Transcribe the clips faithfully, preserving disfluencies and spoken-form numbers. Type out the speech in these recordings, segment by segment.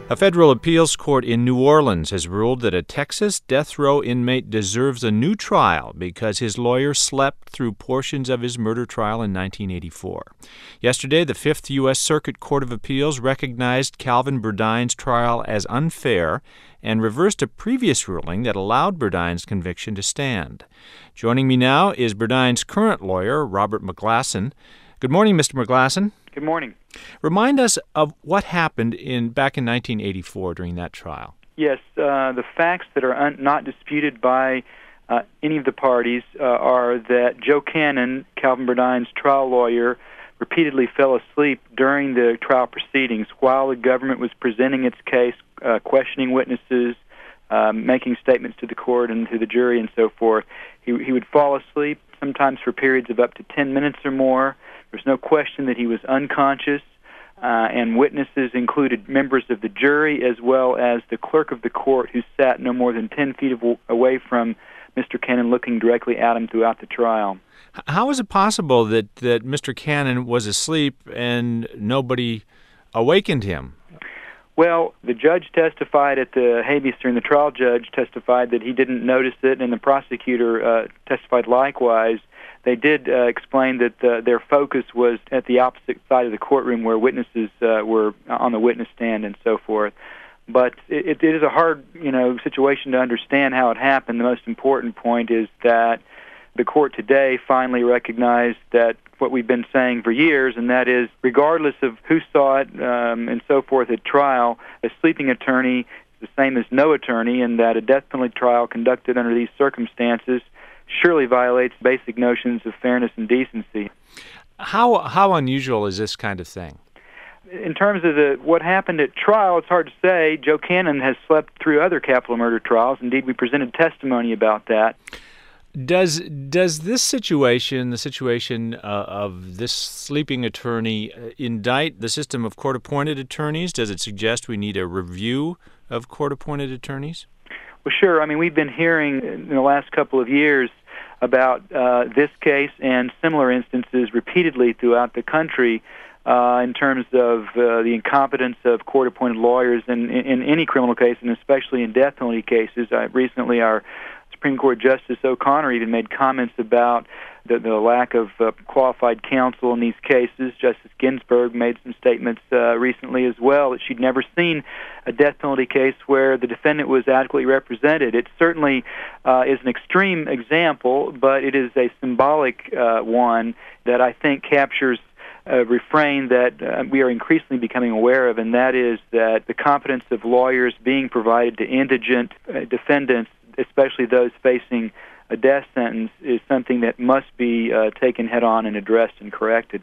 A federal appeals court in New Orleans has ruled that a Texas death row inmate deserves a new trial because his lawyer slept through portions of his murder trial in nineteen eighty-four. Yesterday, the Fifth U S Circuit Court of Appeals recognized Calvin Burdine's trial as unfair and reversed a previous ruling that allowed Burdine's conviction to stand. Joining me now is Burdine's current lawyer, Robert McGlasson. Good morning, Mister McGlasson. Good morning. Remind us of what happened in back in nineteen eighty-four during that trial. Yes, uh, the facts that are un- not disputed by uh, any of the parties uh, are that Joe Cannon, Calvin Burdine's trial lawyer, repeatedly fell asleep during the trial proceedings while the government was presenting its case, uh, questioning witnesses, um, making statements to the court and to the jury and so forth. He, he would fall asleep, sometimes for periods of up to ten minutes or more. There's no question that he was unconscious, uh, and witnesses included members of the jury as well as the clerk of the court, who sat no more than ten feet av- away from Mister Cannon, looking directly at him throughout the trial. How is it possible that, that Mister Cannon was asleep and nobody awakened him? Well, the judge testified at the habeas hearing. The trial judge testified that he didn't notice it, and the prosecutor uh, testified likewise. They did uh, explain that uh, their focus was at the opposite side of the courtroom where witnesses uh, were on the witness stand and so forth. But it, it is a hard, you know, situation to understand how it happened. The most important point is that the court today finally recognized that what we've been saying for years, and that is, regardless of who saw it um, and so forth at trial, a sleeping attorney is the same as no attorney, and that a death penalty trial conducted under these circumstances surely violates basic notions of fairness and decency. How how unusual is this kind of thing? In terms of the what happened at trial, it's hard to say. Joe Cannon has slept through other capital murder trials. Indeed, we presented testimony about that. Does does this situation, the situation uh, of this sleeping attorney, uh, indict the system of court-appointed attorneys? Does it suggest we need a review of court-appointed attorneys? Well, sure. I mean, we've been hearing in the last couple of years about uh, this case and similar instances repeatedly throughout the country uh, in terms of uh, the incompetence of court-appointed lawyers in, in, in any criminal case, and especially in death penalty cases. Uh, recently, our Supreme Court Justice O'Connor even made comments about the, the lack of uh, qualified counsel in these cases. Justice Ginsburg made some statements uh, recently as well that she'd never seen a death penalty case where the defendant was adequately represented. It certainly uh, is an extreme example, but it is a symbolic uh, one that I think captures a refrain that uh, we are increasingly becoming aware of, and that is that the competence of lawyers being provided to indigent uh, defendants, especially those facing a death sentence, is something that must be uh, taken head-on and addressed and corrected.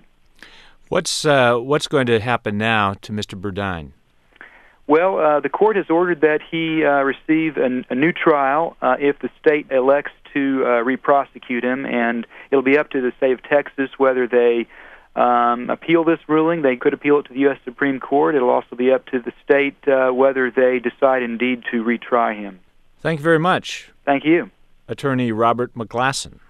What's uh, what's going to happen now to Mister Burdine? Well, uh, the court has ordered that he uh, receive an, a new trial uh, if the state elects to uh, re-prosecute him, and it'll be up to the state of Texas whether they um, appeal this ruling. They could appeal it to the U S Supreme Court. It'll also be up to the state uh, whether they decide indeed to retry him. Thank you very much. Thank you. Attorney Robert McGlasson.